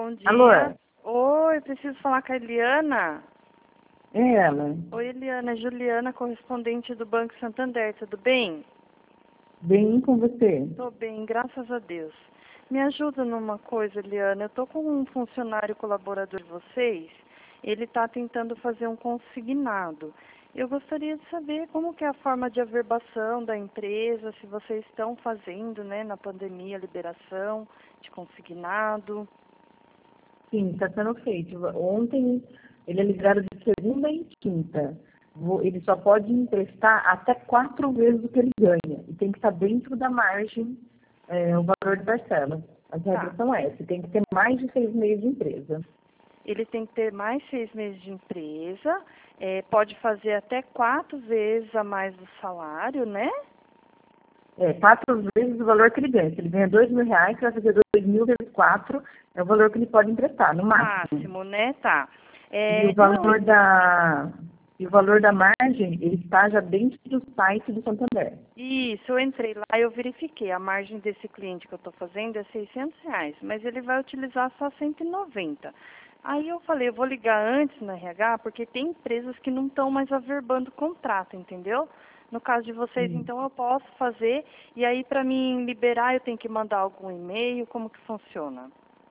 Bom Alô? dia. Oi, preciso falar com a Eliana. É ela. Oi, Eliana. Juliana, correspondente do Banco Santander. Tudo bem? Bem com você. Tô bem, graças a Deus. Me ajuda numa coisa, Eliana. Eu tô com um funcionário colaborador de vocês. Ele está tentando fazer um consignado. Eu gostaria de saber como que é a forma de averbação da empresa, se vocês estão fazendo, né, na pandemia, liberação de consignado. Sim, está sendo feito. Ontem ele é liberado de segunda e quinta. Ele só pode emprestar até 4 vezes o que ele ganha. E tem que estar dentro da margem, o valor de parcela. As regras Tá. são essas. Tem que ter mais de 6 meses de empresa. Ele tem que ter mais 6 meses de empresa, pode fazer até 4 vezes a mais do salário, né? 4 vezes o valor que ele ganha. Se ele ganha R$ 2.000, vai fazer 2.000 vezes 4, é o valor que ele pode emprestar, no máximo. Máximo, né? Tá. E o Não, valor da margem, ele está já dentro do site do Santander. isso, eu entrei lá, eu verifiquei, a margem desse cliente que eu estou fazendo é R$ 600, mas ele vai utilizar só 190. Aí eu falei, eu vou ligar antes na RH, porque tem empresas que não estão mais averbando contrato, entendeu? No caso de vocês, Sim. então, eu posso fazer, e aí para mim liberar eu tenho que mandar algum e-mail, como que funciona?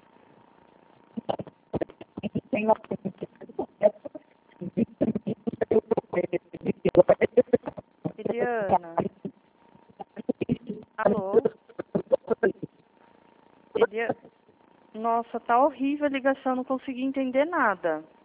Tem uma Eliana, alô? Eliana, nossa, tá horrível a ligação, não consegui entender nada.